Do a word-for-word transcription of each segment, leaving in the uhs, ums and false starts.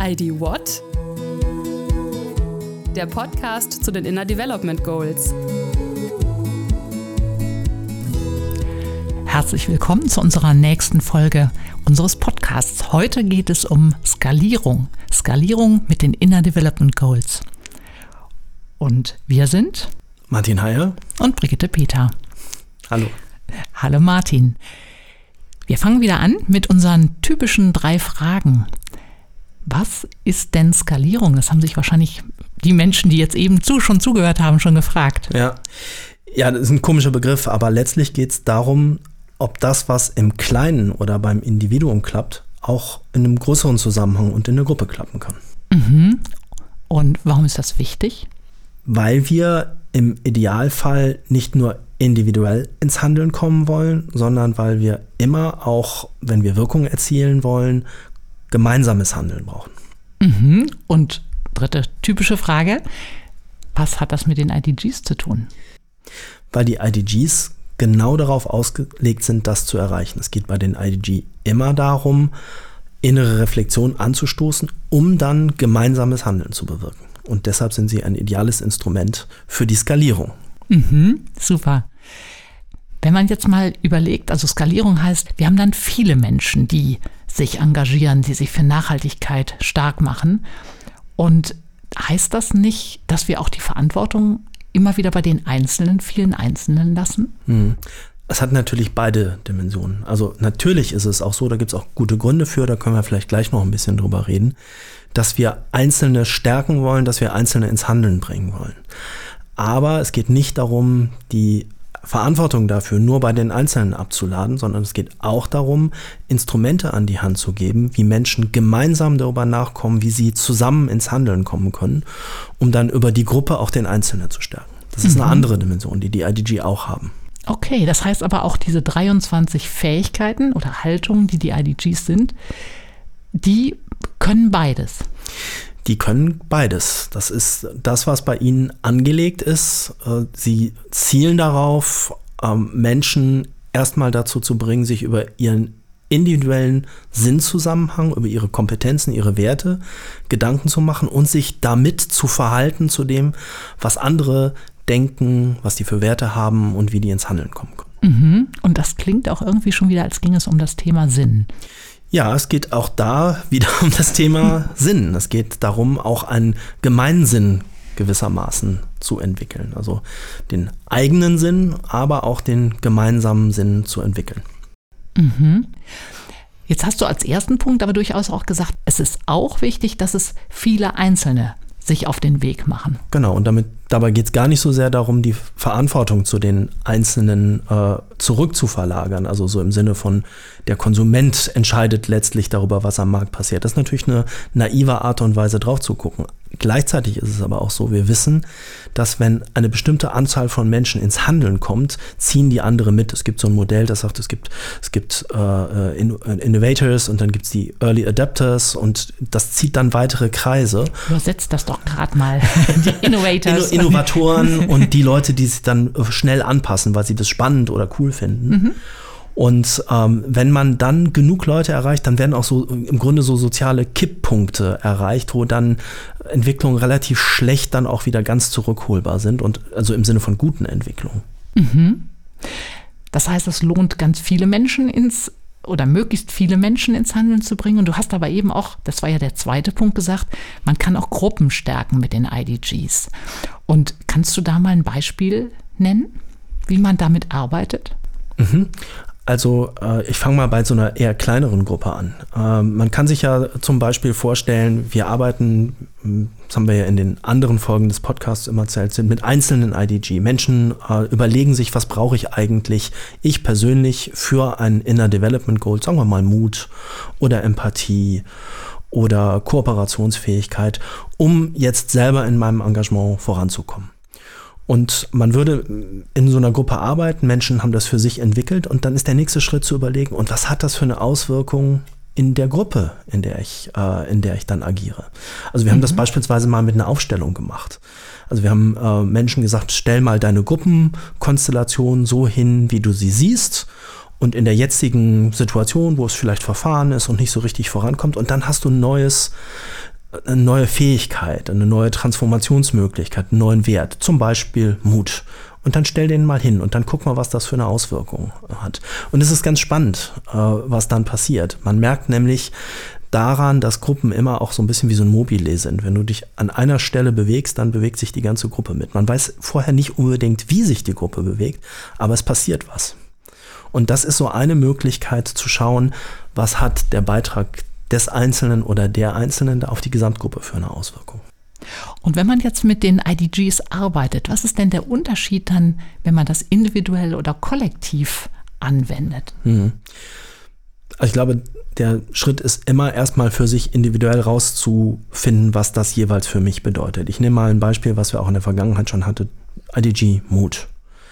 I D What? Der Podcast zu den Inner Development Goals. Herzlich willkommen zu unserer nächsten Folge unseres Podcasts. Heute geht es um Skalierung. Skalierung mit den Inner Development Goals. Und wir sind Martin Heyer und Brigitte Peter. Hallo. Hallo Martin. Wir fangen wieder an mit unseren typischen drei Fragen. Was ist denn Skalierung? Das haben sich wahrscheinlich die Menschen, die jetzt eben zu, schon zugehört haben, schon gefragt. Ja. ja, das ist ein komischer Begriff, aber letztlich geht es darum, ob das, was im Kleinen oder beim Individuum klappt, auch in einem größeren Zusammenhang und in der Gruppe klappen kann. Mhm. Und warum ist das wichtig? Weil wir im Idealfall nicht nur individuell ins Handeln kommen wollen, sondern weil wir immer auch, wenn wir Wirkung erzielen wollen, gemeinsames Handeln brauchen. Mhm. Und dritte typische Frage, was hat das mit den I D Gs zu tun? Weil die I D Gs genau darauf ausgelegt sind, das zu erreichen. Es geht bei den I D G immer darum, innere Reflexion anzustoßen, um dann gemeinsames Handeln zu bewirken. Und deshalb sind sie ein ideales Instrument für die Skalierung. Mhm, super. Wenn man jetzt mal überlegt, also Skalierung heißt, wir haben dann viele Menschen, die sich engagieren, die sich für Nachhaltigkeit stark machen. Und heißt das nicht, dass wir auch die Verantwortung immer wieder bei den Einzelnen, vielen Einzelnen lassen? Hm. Es hat natürlich beide Dimensionen. Also natürlich ist es auch so, da gibt es auch gute Gründe für, da können wir vielleicht gleich noch ein bisschen drüber reden, dass wir Einzelne stärken wollen, dass wir Einzelne ins Handeln bringen wollen. Aber es geht nicht darum, die Verantwortung dafür nur bei den Einzelnen abzuladen, sondern es geht auch darum, Instrumente an die Hand zu geben, wie Menschen gemeinsam darüber nachkommen, wie sie zusammen ins Handeln kommen können, um dann über die Gruppe auch den Einzelnen zu stärken. Das ist mhm. eine andere Dimension, die die I D G auch haben. Okay, das heißt aber auch diese dreiundzwanzig Fähigkeiten oder Haltungen, die die I D Gs sind, die können beides. Die können beides. Das ist das, was bei ihnen angelegt ist. Sie zielen darauf, Menschen erstmal dazu zu bringen, sich über ihren individuellen Sinnzusammenhang, über ihre Kompetenzen, ihre Werte Gedanken zu machen und sich damit zu verhalten zu dem, was andere denken, was die für Werte haben und wie die ins Handeln kommen können. Mhm. Und das klingt auch irgendwie schon wieder, als ging es um das Thema Sinn. Ja, es geht auch da wieder um das Thema Sinn. Es geht darum, auch einen Gemeinsinn gewissermaßen zu entwickeln. Also den eigenen Sinn, aber auch den gemeinsamen Sinn zu entwickeln. Mhm. Jetzt hast du als ersten Punkt aber durchaus auch gesagt, es ist auch wichtig, dass es viele Einzelne sich auf den Weg machen. Genau, und damit, dabei geht es gar nicht so sehr darum, die Verantwortung zu den Einzelnen äh, zurückzuverlagern, also so im Sinne von, der Konsument entscheidet letztlich darüber, was am Markt passiert. Das ist natürlich eine naive Art und Weise, drauf zu gucken. Gleichzeitig ist es aber auch so, wir wissen, dass wenn eine bestimmte Anzahl von Menschen ins Handeln kommt, ziehen die andere mit. Es gibt so ein Modell, das sagt, es gibt, es gibt äh, Innovators und dann gibt es die Early Adapters und das zieht dann weitere Kreise. Übersetzt das doch gerade mal, die Innovators. Inno- Innovatoren und die Leute, die sich dann schnell anpassen, weil sie das spannend oder cool finden. Mhm. Und ähm, wenn man dann genug Leute erreicht, dann werden auch so im Grunde so soziale Kipppunkte erreicht, wo dann Entwicklungen relativ schlecht dann auch wieder ganz zurückholbar sind und also im Sinne von guten Entwicklungen. Mhm. Das heißt, es lohnt ganz viele Menschen ins oder möglichst viele Menschen ins Handeln zu bringen. Und du hast aber eben auch, das war ja der zweite Punkt, gesagt, man kann auch Gruppen stärken mit den I D Gs. Und kannst du da mal ein Beispiel nennen, wie man damit arbeitet? Mhm. Also äh, ich fange mal bei so einer eher kleineren Gruppe an. Ähm, man kann sich ja zum Beispiel vorstellen, wir arbeiten, das haben wir ja in den anderen Folgen des Podcasts immer erzählt, mit einzelnen I D G. Menschen äh, überlegen sich, was brauche ich eigentlich, ich persönlich, für ein Inner Development Goal, sagen wir mal Mut oder Empathie oder Kooperationsfähigkeit, um jetzt selber in meinem Engagement voranzukommen. Und man würde in so einer Gruppe arbeiten, Menschen haben das für sich entwickelt und dann ist der nächste Schritt zu überlegen, und was hat das für eine Auswirkung in der Gruppe, in der ich, äh, in der ich dann agiere. Also wir haben mhm. das beispielsweise mal mit einer Aufstellung gemacht. Also wir haben äh, Menschen gesagt, stell mal deine Gruppenkonstellation so hin, wie du sie siehst. Und in der jetzigen Situation, wo es vielleicht verfahren ist und nicht so richtig vorankommt, und dann hast du ein neues eine neue Fähigkeit, eine neue Transformationsmöglichkeit, einen neuen Wert, zum Beispiel Mut. Und dann stell den mal hin und dann guck mal, was das für eine Auswirkung hat. Und es ist ganz spannend, was dann passiert. Man merkt nämlich daran, dass Gruppen immer auch so ein bisschen wie so ein Mobile sind. Wenn du dich an einer Stelle bewegst, dann bewegt sich die ganze Gruppe mit. Man weiß vorher nicht unbedingt, wie sich die Gruppe bewegt, aber es passiert was. Und das ist so eine Möglichkeit zu schauen, was hat der Beitrag des Einzelnen oder der Einzelnen auf die Gesamtgruppe für eine Auswirkung. Und wenn man jetzt mit den I D Gs arbeitet, was ist denn der Unterschied dann, wenn man das individuell oder kollektiv anwendet? Mhm. Also ich glaube, der Schritt ist immer erstmal für sich individuell rauszufinden, was das jeweils für mich bedeutet. Ich nehme mal ein Beispiel, was wir auch in der Vergangenheit schon hatten, I D G Mut.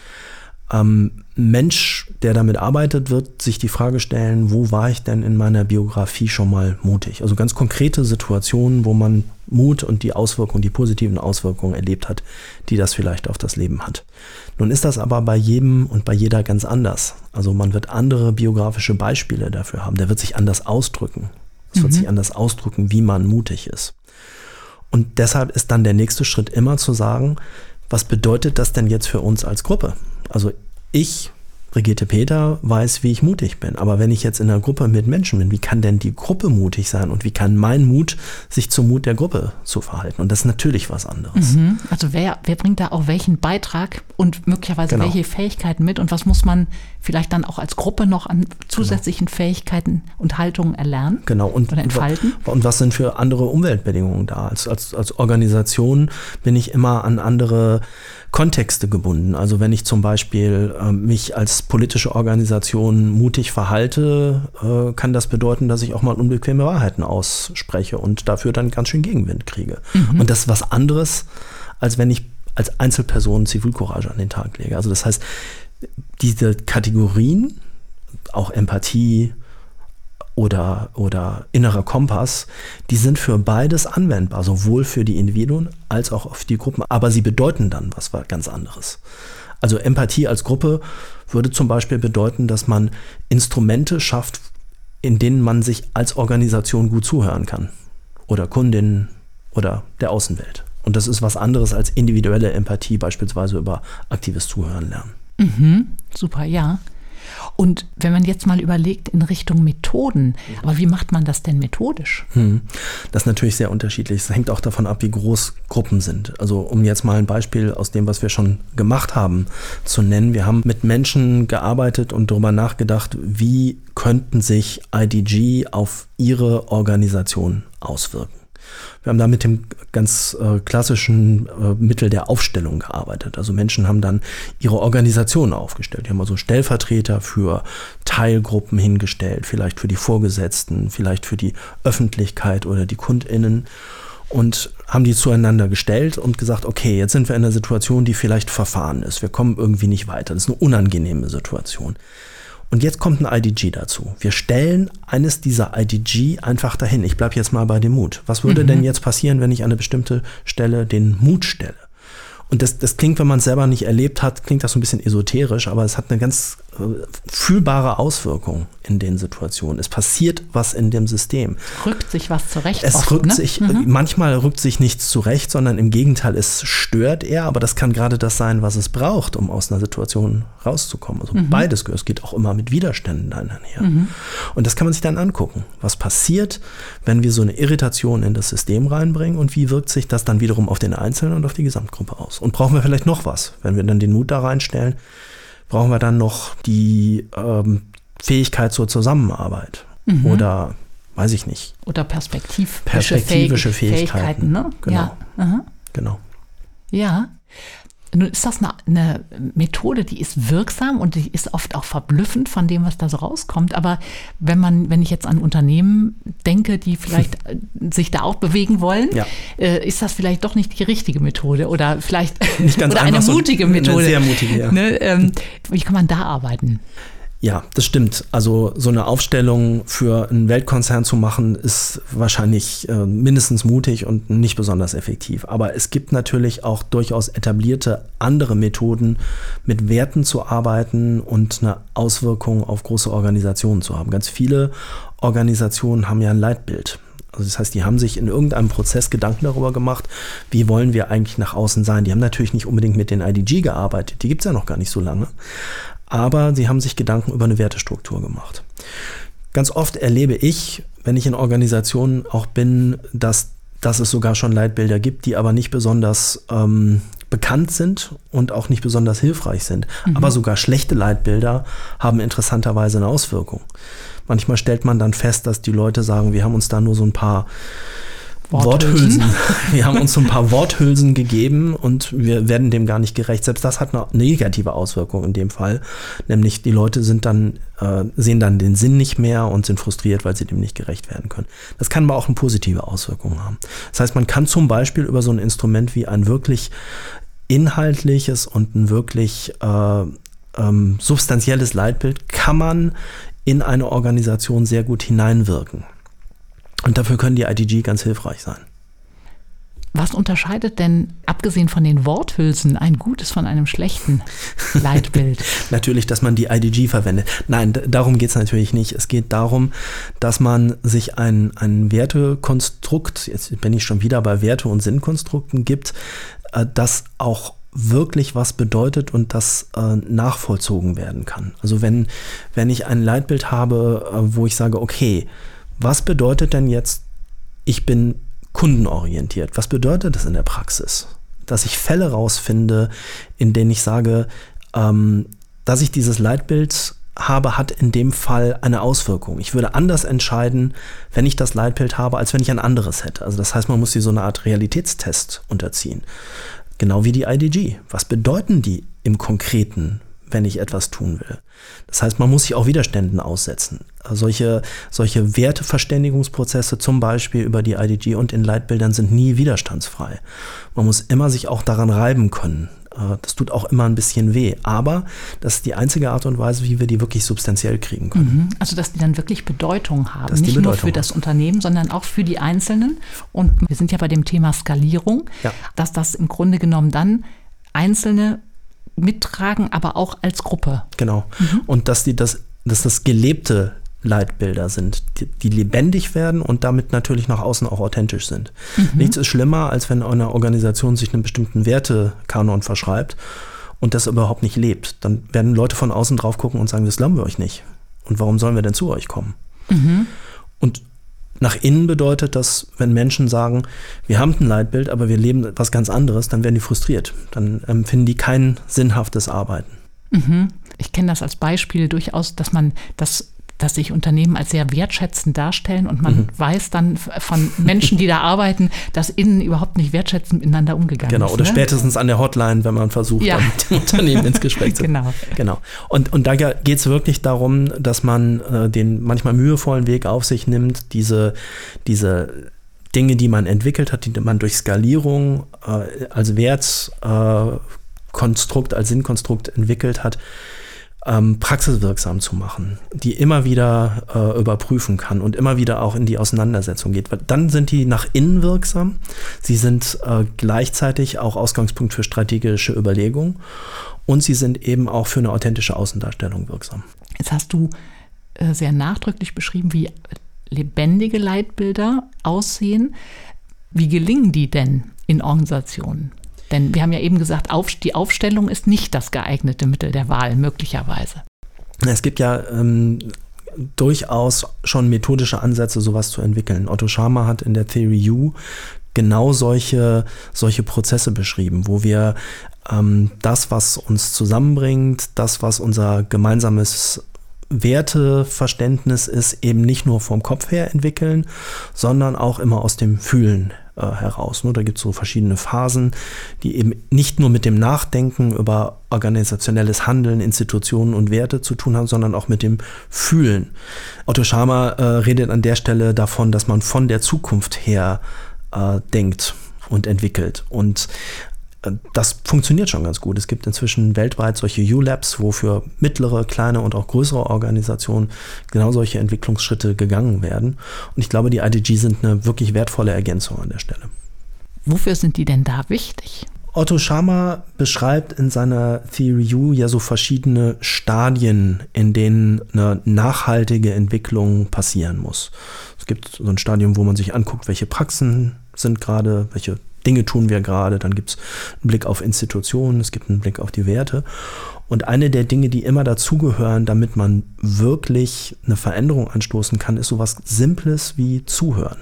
Ähm, Mensch, der damit arbeitet, wird sich die Frage stellen, wo war ich denn in meiner Biografie schon mal mutig? Also ganz konkrete Situationen, wo man Mut und die Auswirkungen, die positiven Auswirkungen erlebt hat, die das vielleicht auf das Leben hat. Nun ist das aber bei jedem und bei jeder ganz anders. Also man wird andere biografische Beispiele dafür haben. Der wird sich anders ausdrücken. Es mhm. wird sich anders ausdrücken, wie man mutig ist. Und deshalb ist dann der nächste Schritt immer zu sagen, was bedeutet das denn jetzt für uns als Gruppe? Also ich, Brigitte Peter, weiß, wie ich mutig bin. Aber wenn ich jetzt in einer Gruppe mit Menschen bin, wie kann denn die Gruppe mutig sein? Und wie kann mein Mut sich zum Mut der Gruppe zu verhalten? Und das ist natürlich was anderes. Mhm. Also wer, wer bringt da auch welchen Beitrag und möglicherweise genau. welche Fähigkeiten mit? Und was muss man vielleicht dann auch als Gruppe noch an zusätzlichen genau. Fähigkeiten und Haltungen erlernen genau. und, oder entfalten? Und was sind für andere Umweltbedingungen da? Als, als, als Organisation bin ich immer an andere Kontexte gebunden. Also wenn ich zum Beispiel äh, mich als politische Organisation mutig verhalte, äh, kann das bedeuten, dass ich auch mal unbequeme Wahrheiten ausspreche und dafür dann ganz schön Gegenwind kriege. Mhm. Und das ist was anderes, als wenn ich als Einzelperson Zivilcourage an den Tag lege. Also das heißt, diese Kategorien, auch Empathie, Oder, oder innerer Kompass, die sind für beides anwendbar, sowohl für die Individuen als auch auf die Gruppen. Aber sie bedeuten dann was ganz anderes. Also Empathie als Gruppe würde zum Beispiel bedeuten, dass man Instrumente schafft, in denen man sich als Organisation gut zuhören kann. Oder Kundinnen oder der Außenwelt. Und das ist was anderes als individuelle Empathie, beispielsweise über aktives Zuhören lernen. Mhm, super, ja. Und wenn man jetzt mal überlegt in Richtung Methoden, aber wie macht man das denn methodisch? Hm. Das ist natürlich sehr unterschiedlich. Es hängt auch davon ab, wie groß Gruppen sind. Also um jetzt mal ein Beispiel aus dem, was wir schon gemacht haben, zu nennen. Wir haben mit Menschen gearbeitet und darüber nachgedacht, wie könnten sich I D G auf ihre Organisation auswirken. Wir haben da mit dem ganz äh, klassischen äh, Mittel der Aufstellung gearbeitet. Also Menschen haben dann ihre Organisation aufgestellt. Die haben also Stellvertreter für Teilgruppen hingestellt, vielleicht für die Vorgesetzten, vielleicht für die Öffentlichkeit oder die KundInnen und haben die zueinander gestellt und gesagt, okay, jetzt sind wir in einer Situation, die vielleicht verfahren ist. Wir kommen irgendwie nicht weiter. Das ist eine unangenehme Situation. Und jetzt kommt ein I D G dazu. Wir stellen eines dieser I D G einfach dahin. Ich bleibe jetzt mal bei dem Mut. Was würde mhm. denn jetzt passieren, wenn ich an eine bestimmte Stelle den Mut stelle? Und das, das klingt, wenn man es selber nicht erlebt hat, klingt das so ein bisschen esoterisch, aber es hat eine ganz äh, fühlbare Auswirkung in den Situationen. Es passiert was in dem System. Rückt sich was zurecht. Es oft, rückt ne? sich, mhm. manchmal rückt sich nichts zurecht, sondern im Gegenteil, es stört eher, aber das kann gerade das sein, was es braucht, um aus einer Situation rauszukommen. Also mhm. beides, es geht auch immer mit Widerständen einher. Mhm. Und das kann man sich dann angucken. Was passiert, wenn wir so eine Irritation in das System reinbringen und wie wirkt sich das dann wiederum auf den Einzelnen und auf die Gesamtgruppe aus? Und brauchen wir vielleicht noch was? Wenn wir dann den Mut da reinstellen, brauchen wir dann noch die ähm, Fähigkeit zur Zusammenarbeit mhm. oder, weiß ich nicht. Oder perspektiv- perspektivische Fähig- Fähigkeiten. Fähigkeiten. Ne? Genau. Ja. Aha. genau. Ja. Nun ist das eine, eine Methode, die ist wirksam und die ist oft auch verblüffend von dem, was da so rauskommt. Aber wenn man, wenn ich jetzt an Unternehmen denke, die vielleicht sich da auch bewegen wollen, ja. äh, ist das vielleicht doch nicht die richtige Methode oder vielleicht nicht ganz oder eine so mutige Methode. Eine sehr mutige, ja. Ne, ähm, wie kann man da arbeiten? Ja, das stimmt. Also so eine Aufstellung für einen Weltkonzern zu machen, ist wahrscheinlich äh, mindestens mutig und nicht besonders effektiv. Aber es gibt natürlich auch durchaus etablierte andere Methoden, mit Werten zu arbeiten und eine Auswirkung auf große Organisationen zu haben. Ganz viele Organisationen haben ja ein Leitbild. Also das heißt, die haben sich in irgendeinem Prozess Gedanken darüber gemacht, wie wollen wir eigentlich nach außen sein. Die haben natürlich nicht unbedingt mit den I D G gearbeitet, die gibt es ja noch gar nicht so lange. Aber sie haben sich Gedanken über eine Wertestruktur gemacht. Ganz oft erlebe ich, wenn ich in Organisationen auch bin, dass, dass es sogar schon Leitbilder gibt, die aber nicht besonders ähm, bekannt sind und auch nicht besonders hilfreich sind. Mhm. Aber sogar schlechte Leitbilder haben interessanterweise eine Auswirkung. Manchmal stellt man dann fest, dass die Leute sagen, wir haben uns da nur so ein paar Worthülsen. Worthülsen. Wir haben uns so ein paar Worthülsen gegeben und wir werden dem gar nicht gerecht. Selbst das hat eine negative Auswirkung in dem Fall. Nämlich die Leute sind dann, äh, sehen dann den Sinn nicht mehr und sind frustriert, weil sie dem nicht gerecht werden können. Das kann aber auch eine positive Auswirkung haben. Das heißt, man kann zum Beispiel über so ein Instrument wie ein wirklich inhaltliches und ein wirklich äh, ähm, substanzielles Leitbild kann man in eine Organisation sehr gut hineinwirken. Und dafür können die I D G ganz hilfreich sein. Was unterscheidet denn, abgesehen von den Worthülsen, ein gutes von einem schlechten Leitbild? Natürlich, dass man die I D G verwendet. Nein, d- darum geht es natürlich nicht. Es geht darum, dass man sich ein, ein Wertekonstrukt, jetzt bin ich schon wieder bei Werte- und Sinnkonstrukten gibt, äh, das auch wirklich was bedeutet und das äh, nachvollzogen werden kann. Also wenn, wenn ich ein Leitbild habe, äh, wo ich sage, okay, was bedeutet denn jetzt, ich bin kundenorientiert? Was bedeutet das in der Praxis? Dass ich Fälle rausfinde, in denen ich sage, ähm, dass ich dieses Leitbild habe, hat in dem Fall eine Auswirkung. Ich würde anders entscheiden, wenn ich das Leitbild habe, als wenn ich ein anderes hätte. Also das heißt, man muss sie so eine Art Realitätstest unterziehen. Genau wie die I D G. Was bedeuten die im Konkreten, wenn ich etwas tun will? Das heißt, man muss sich auch Widerständen aussetzen. Solche, solche Werteverständigungsprozesse, zum Beispiel über die I D G und in Leitbildern, sind nie widerstandsfrei. Man muss immer sich auch daran reiben können. Das tut auch immer ein bisschen weh. Aber das ist die einzige Art und Weise, wie wir die wirklich substanziell kriegen können. Also, dass die dann wirklich Bedeutung haben. Dass die Nicht Bedeutung nur für haben. das Unternehmen, sondern auch für die Einzelnen. Und wir sind ja bei dem Thema Skalierung, Ja. dass das im Grunde genommen dann Einzelne mittragen, aber auch als Gruppe. Genau. Mhm. Und dass die das, dass das gelebte Leitbilder sind, die, die lebendig werden und damit natürlich nach außen auch authentisch sind. Mhm. Nichts ist schlimmer, als wenn eine Organisation sich einen bestimmten Wertekanon verschreibt und das überhaupt nicht lebt. Dann werden Leute von außen drauf gucken und sagen, das glauben wir euch nicht. Und warum sollen wir denn zu euch kommen? Mhm. Und nach innen bedeutet das, wenn Menschen sagen, wir haben ein Leitbild, aber wir leben etwas ganz anderes, dann werden die frustriert. Dann empfinden die kein sinnhaftes Arbeiten. Mhm. Ich kenne das als Beispiel durchaus, dass man das dass sich Unternehmen als sehr wertschätzend darstellen und man mhm. weiß dann von Menschen, die da arbeiten, dass innen überhaupt nicht wertschätzend miteinander umgegangen genau, ist. Genau, oder ne? spätestens an der Hotline, wenn man versucht, ja. mit dem Unternehmen ins Gespräch zu kommen. Genau. genau. Und, und da geht es wirklich darum, dass man äh, den manchmal mühevollen Weg auf sich nimmt, diese, diese Dinge, die man entwickelt hat, die man durch Skalierung äh, als Wertkonstrukt, äh, als Sinnkonstrukt entwickelt hat, Ähm, praxiswirksam zu machen, die immer wieder äh, überprüfen kann und immer wieder auch in die Auseinandersetzung geht. Weil dann sind die nach innen wirksam. Sie sind äh, gleichzeitig auch Ausgangspunkt für strategische Überlegungen und sie sind eben auch für eine authentische Außendarstellung wirksam. Jetzt hast du äh, sehr nachdrücklich beschrieben, wie lebendige Leitbilder aussehen. Wie gelingen die denn in Organisationen? Denn wir haben ja eben gesagt, die Aufstellung ist nicht das geeignete Mittel der Wahl, möglicherweise. Es gibt ja ähm, durchaus schon methodische Ansätze, sowas zu entwickeln. Otto Scharmer hat in der Theory U genau solche, solche Prozesse beschrieben, wo wir ähm, das, was uns zusammenbringt, das, was unser gemeinsames Werteverständnis ist, eben nicht nur vom Kopf her entwickeln, sondern auch immer aus dem Fühlen äh, heraus. Da gibt es so verschiedene Phasen, die eben nicht nur mit dem Nachdenken über organisationelles Handeln, Institutionen und Werte zu tun haben, sondern auch mit dem Fühlen. Otto Scharmer äh, redet an der Stelle davon, dass man von der Zukunft her äh, denkt und entwickelt. Und das funktioniert schon ganz gut. Es gibt inzwischen weltweit solche U-Labs, wo für mittlere, kleine und auch größere Organisationen genau solche Entwicklungsschritte gegangen werden. Und ich glaube, die I D G sind eine wirklich wertvolle Ergänzung an der Stelle. Wofür sind die denn da wichtig? Otto Scharmer beschreibt in seiner Theory U ja so verschiedene Stadien, in denen eine nachhaltige Entwicklung passieren muss. Es gibt so ein Stadium, wo man sich anguckt, welche Praxen sind gerade, welche Dinge tun wir gerade. Dann gibt es einen Blick auf Institutionen, es gibt einen Blick auf die Werte. Und eine der Dinge, die immer dazugehören, damit man wirklich eine Veränderung anstoßen kann, ist sowas Simples wie Zuhören.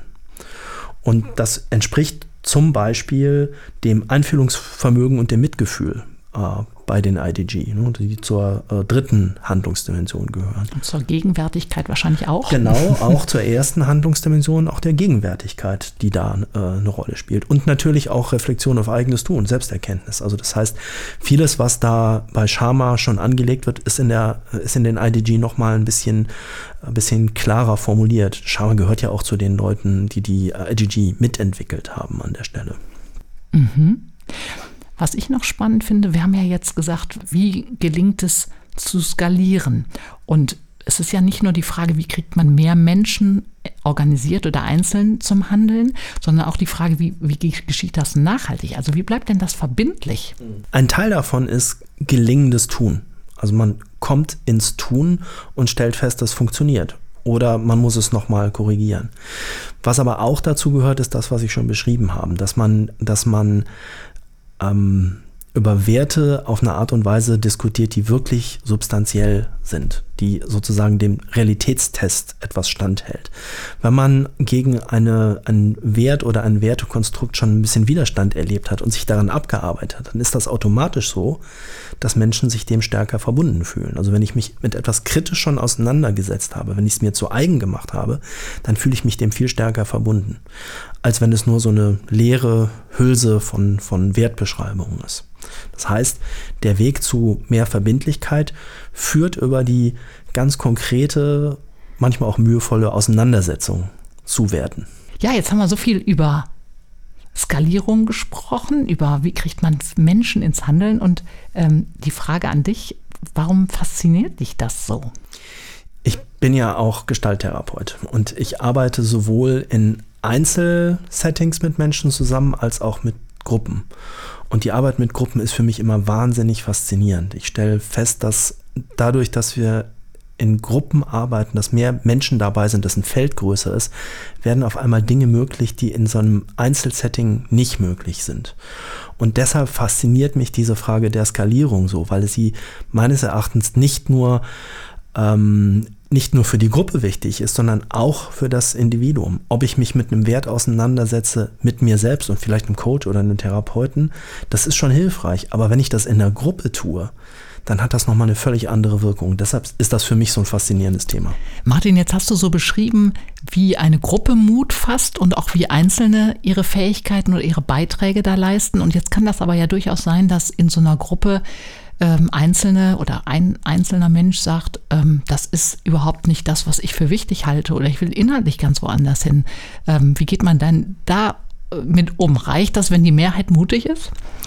Und das entspricht zum Beispiel dem Einfühlungsvermögen und dem Mitgefühl äh, bei den I D G, ne, die zur äh, dritten Handlungsdimension gehören. Und zur Gegenwärtigkeit wahrscheinlich auch. Genau, auch zur ersten Handlungsdimension, auch der Gegenwärtigkeit, die da äh, eine Rolle spielt. Und natürlich auch Reflexion auf eigenes Tun, Selbsterkenntnis. Also das heißt, vieles, was da bei Sharma schon angelegt wird, ist in, der, ist in den I D G nochmal ein bisschen, ein bisschen klarer formuliert. Sharma gehört ja auch zu den Leuten, die die I D G mitentwickelt haben an der Stelle. Mhm. Was ich noch spannend finde, wir haben ja jetzt gesagt, wie gelingt es zu skalieren? Und es ist ja nicht nur die Frage, wie kriegt man mehr Menschen organisiert oder einzeln zum Handeln, sondern auch die Frage, wie, wie geschieht das nachhaltig? Also wie bleibt denn das verbindlich? Ein Teil davon ist gelingendes Tun. Also man kommt ins Tun und stellt fest, das funktioniert. Oder man muss es nochmal korrigieren. Was aber auch dazu gehört, ist das, was ich schon beschrieben habe, dass man, dass man ähm, über Werte auf eine Art und Weise diskutiert, die wirklich substanziell sind, die sozusagen dem Realitätstest etwas standhält. Wenn man gegen eine, einen Wert oder ein Wertekonstrukt schon ein bisschen Widerstand erlebt hat und sich daran abgearbeitet hat, dann ist das automatisch so, dass Menschen sich dem stärker verbunden fühlen. Also wenn ich mich mit etwas kritisch schon auseinandergesetzt habe, wenn ich es mir zu eigen gemacht habe, dann fühle ich mich dem viel stärker verbunden, als wenn es nur so eine leere Hülse von, von Wertbeschreibungen ist. Das heißt, der Weg zu mehr Verbindlichkeit führt über die ganz konkrete, manchmal auch mühevolle Auseinandersetzung zu Werten. Ja, jetzt haben wir so viel über Skalierung gesprochen, über wie kriegt man Menschen ins Handeln und ähm, die Frage an dich, warum fasziniert dich das so? Ich bin ja auch Gestalttherapeut und ich arbeite sowohl in Einzelsettings mit Menschen zusammen als auch mit Gruppen. Und die Arbeit mit Gruppen ist für mich immer wahnsinnig faszinierend. Ich stelle fest, dass dadurch, dass wir in Gruppen arbeiten, dass mehr Menschen dabei sind, dass ein Feld größer ist, werden auf einmal Dinge möglich, die in so einem Einzelsetting nicht möglich sind. Und deshalb fasziniert mich diese Frage der Skalierung so, weil sie meines Erachtens nicht nur ähm, nicht nur für die Gruppe wichtig ist, sondern auch für das Individuum. Ob ich mich mit einem Wert auseinandersetze, mit mir selbst und vielleicht einem Coach oder einem Therapeuten, das ist schon hilfreich. Aber wenn ich das in der Gruppe tue, dann hat das nochmal eine völlig andere Wirkung. Deshalb ist das für mich so ein faszinierendes Thema. Martin, jetzt hast du so beschrieben, wie eine Gruppe Mut fasst und auch wie Einzelne ihre Fähigkeiten oder ihre Beiträge da leisten. Und jetzt kann das aber ja durchaus sein, dass in so einer Gruppe ähm, Einzelne oder ein einzelner Mensch sagt, ähm, das ist überhaupt nicht das, was ich für wichtig halte oder ich will inhaltlich ganz woanders hin. Ähm, wie geht man dann da mit um? Reicht das, wenn die Mehrheit mutig ist?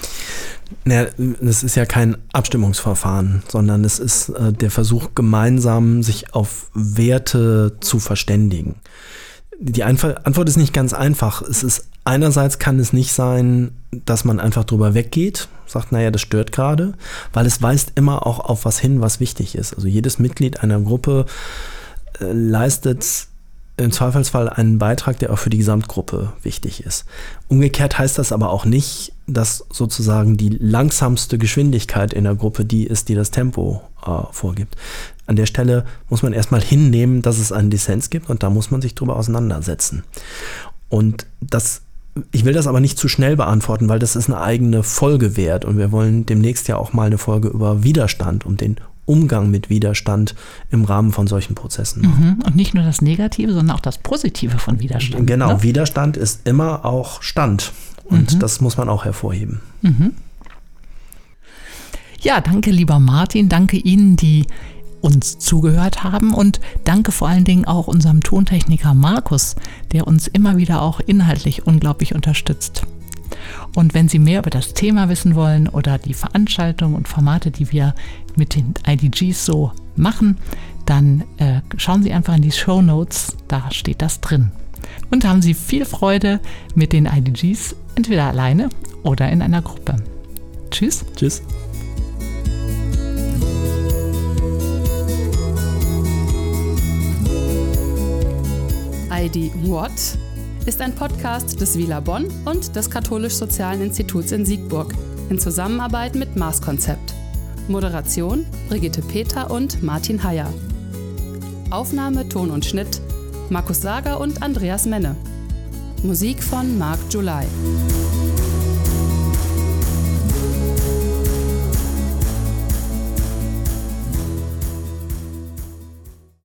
Naja, das ist ja kein Abstimmungsverfahren, sondern es ist äh, der Versuch, gemeinsam sich auf Werte zu verständigen. Die Einf- Antwort ist nicht ganz einfach. Es ist einerseits kann es nicht sein, dass man einfach drüber weggeht, sagt, naja, das stört gerade, weil es weist immer auch auf was hin, was wichtig ist. Also jedes Mitglied einer Gruppe äh, leistet im Zweifelsfall einen Beitrag, der auch für die Gesamtgruppe wichtig ist. Umgekehrt heißt das aber auch nicht, dass sozusagen die langsamste Geschwindigkeit in der Gruppe die ist, die das Tempo äh, vorgibt. An der Stelle muss man erstmal hinnehmen, dass es einen Dissens gibt und da muss man sich drüber auseinandersetzen. Und das, ich will das aber nicht zu schnell beantworten, weil das ist eine eigene Folge wert und wir wollen demnächst ja auch mal eine Folge über Widerstand und den Umgang mit Widerstand im Rahmen von solchen Prozessen machen. Und nicht nur das Negative, sondern auch das Positive von Widerstand. Genau, ne? Widerstand ist immer auch Stand und mhm. das muss man auch hervorheben. Mhm. Ja, danke lieber Martin, danke Ihnen, die uns zugehört haben und danke vor allen Dingen auch unserem Tontechniker Markus, der uns immer wieder auch inhaltlich unglaublich unterstützt. Und wenn Sie mehr über das Thema wissen wollen oder die Veranstaltungen und Formate, die wir mit den I D Gs so machen, dann äh, schauen Sie einfach in die Shownotes, da steht das drin. Und haben Sie viel Freude mit den I D Gs, entweder alleine oder in einer Gruppe. Tschüss. Tschüss. I Heidi What ist ein Podcast des WILA Bonn und des Katholisch-Sozialen Instituts in Siegburg in Zusammenarbeit mit Mars Konzept. Moderation Brigitte Peter und Martin Heyer. Aufnahme, Ton und Schnitt Markus Sager und Andreas Menne. Musik von Marc July.